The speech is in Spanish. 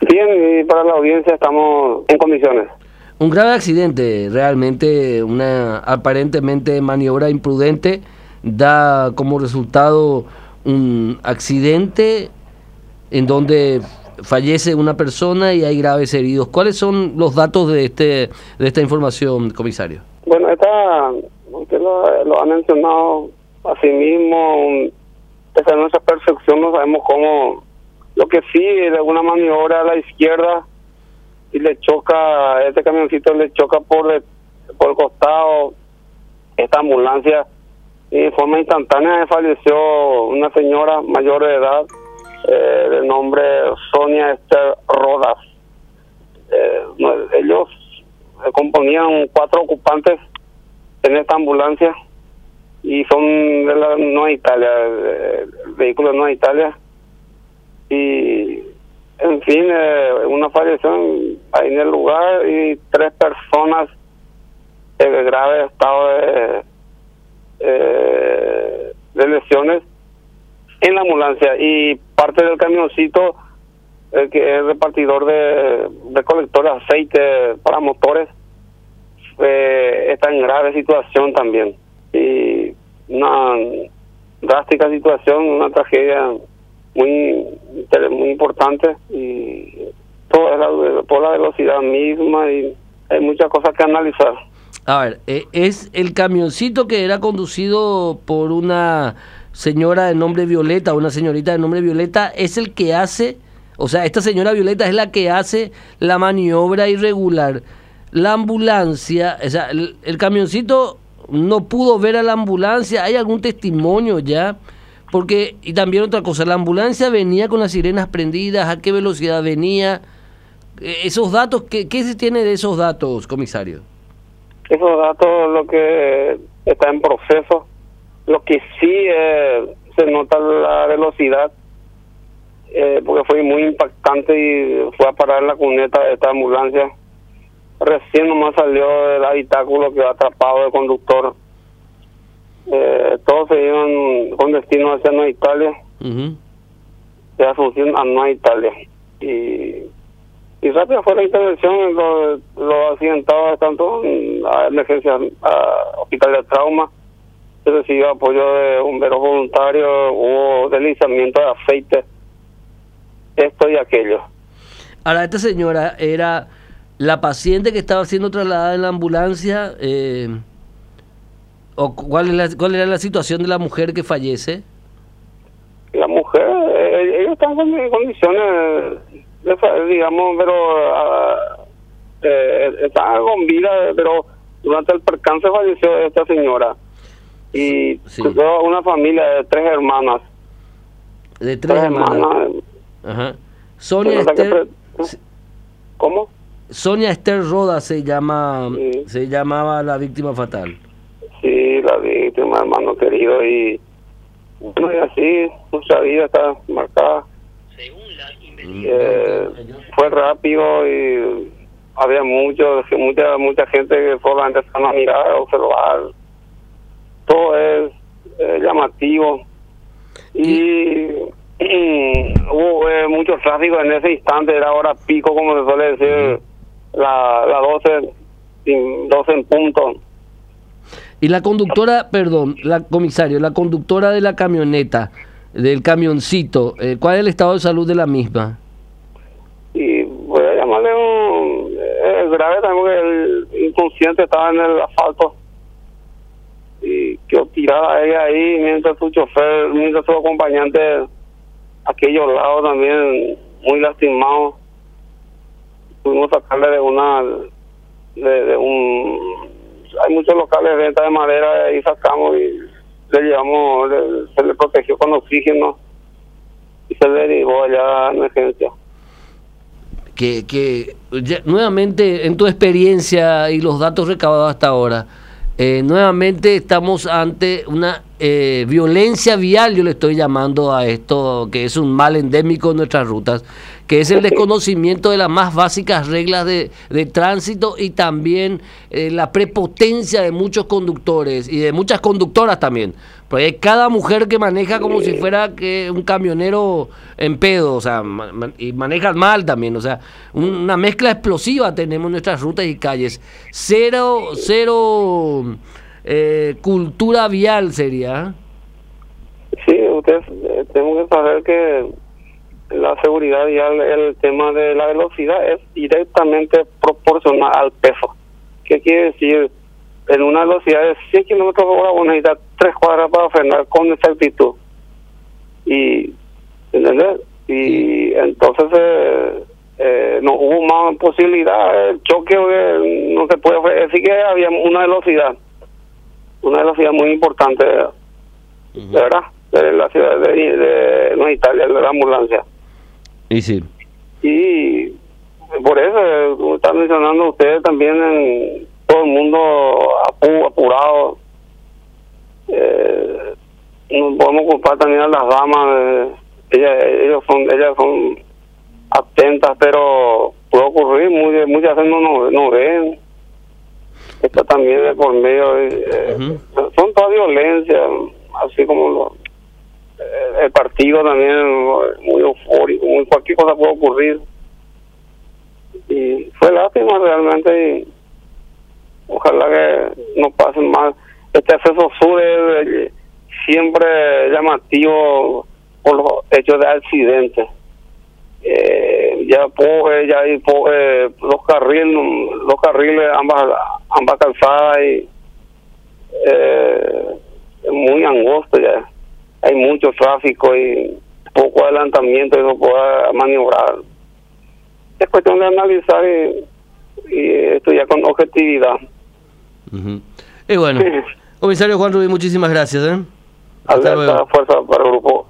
Bien, y para la audiencia estamos en condiciones. Un grave accidente, realmente una aparentemente maniobra imprudente, da como resultado un accidente en donde fallece una persona y hay graves heridos. ¿Cuáles son los datos de esta información, comisario? Bueno, usted lo ha mencionado así mismo, esa es nuestra percepción, no sabemos cómo. Lo que sí, de una maniobra a la izquierda y le choca, este camioncito le choca por el costado esta ambulancia y de forma instantánea falleció una señora mayor de edad de nombre Sonia Esther Rodas. Ellos componían 4 ocupantes en esta ambulancia y son de la Nueva Italia, el vehículo de Nueva Italia. Y en fin, una falleció ahí en el lugar y 3 personas en grave estado de lesiones en la ambulancia, y parte del camioncito que es repartidor de recolector de aceite para motores está en grave situación también, y una drástica situación, una tragedia muy importante, y por la velocidad misma, y hay muchas cosas que analizar. A ver, es el camioncito que era conducido por una señora de nombre Violeta, una señorita de nombre Violeta, es el que hace, o sea, esta señora Violeta es la que hace la maniobra irregular. La ambulancia, o sea, el camioncito no pudo ver a la ambulancia, ¿hay algún testimonio ya? Porque, y también otra cosa, la ambulancia venía con las sirenas prendidas, ¿a qué velocidad venía? Esos datos, ¿qué se tiene de esos datos, comisario? Esos datos, lo que está en proceso, lo que sí se nota la velocidad, porque fue muy impactante y fue a parar la cuneta de esta ambulancia. Recién nomás salió del habitáculo que atrapado el conductor. Todos se iban con destino hacia Nueva Italia, de Asunción a Nueva Italia. Y rápido fue la intervención, los accidentados tanto en la emergencia, hospital de trauma, se recibió apoyo de bomberos voluntarios, hubo deslizamiento de aceite, esto y aquello. Ahora, esta señora era la paciente que estaba siendo trasladada en la ambulancia, ¿o cuál era la situación de la mujer que fallece? La mujer, ellos están en condiciones, digamos, pero estaba con vida, pero durante el percance falleció esta señora, y sí. Tuvo una familia de 3 hermanas. De 3 hermanas. Ajá. Sonia Esther, ¿cómo? Sonia Esther Rodas Sí. se llamaba la víctima fatal. Sí, la víctima, hermano querido, y bueno, y así nuestra vida está marcada. Fue rápido y había mucha gente que solamente están a mirar, a observar. Todo es llamativo, y hubo mucho tráfico en ese instante, era hora pico, como se suele decir, la 12 en punto. Y la conductora, perdón, comisario, la conductora de la camioneta, del camioncito, ¿cuál es el estado de salud de la misma? Y voy a llamarle grave también, porque el inconsciente estaba en el asfalto y quedó tirada ella ahí, mientras su chofer, mientras su acompañante a aquellos lados también muy lastimado. Pudimos sacarle hay muchos locales de venta de madera, y sacamos y le llevamos, se le protegió con oxígeno y se le derivó allá a emergencia. Que nuevamente, en tu experiencia y los datos recabados hasta ahora, nuevamente estamos ante una violencia vial, yo le estoy llamando a esto, que es un mal endémico en nuestras rutas, que es el desconocimiento de las más básicas reglas de tránsito y también la prepotencia de muchos conductores y de muchas conductoras también. Porque hay cada mujer que maneja como si fuera que un camionero en pedo, o sea, y manejan mal también, o sea, una mezcla explosiva tenemos en nuestras rutas y calles. Cero cultura vial sería. Sí, ustedes tenemos que saber que la seguridad vial, el tema de la velocidad es directamente proporcional al peso. ¿Qué quiere decir? En una velocidad de 100 kilómetros por hora, vos necesitas 3 cuadras para frenar con exactitud. Y, ¿entendés? Y entonces no hubo más posibilidad. El choque no se puede decir que había una velocidad muy importante, de verdad, de la ciudad de Nueva Italia, de la ambulancia. Y sí. Y por eso, como están mencionando ustedes también, todo el mundo apurado. No podemos culpar también a las damas. Ellas son atentas, pero puede ocurrir, muchas veces no ven. Está también de por medio son toda violencia, así como el partido también muy eufórico, cualquier cosa puede ocurrir. Y fue lástima realmente, y ojalá que no pasen más. Este acceso sur es siempre llamativo por los hechos de accidentes. Ya hay los carriles ambas calzadas, y muy angosto ya. Hay mucho tráfico y poco adelantamiento, y no puede maniobrar. Es cuestión de analizar y estudiar con objetividad. Y bueno, comisario Juan Rubí, muchísimas gracias. Hasta luego. Fuerza para el grupo.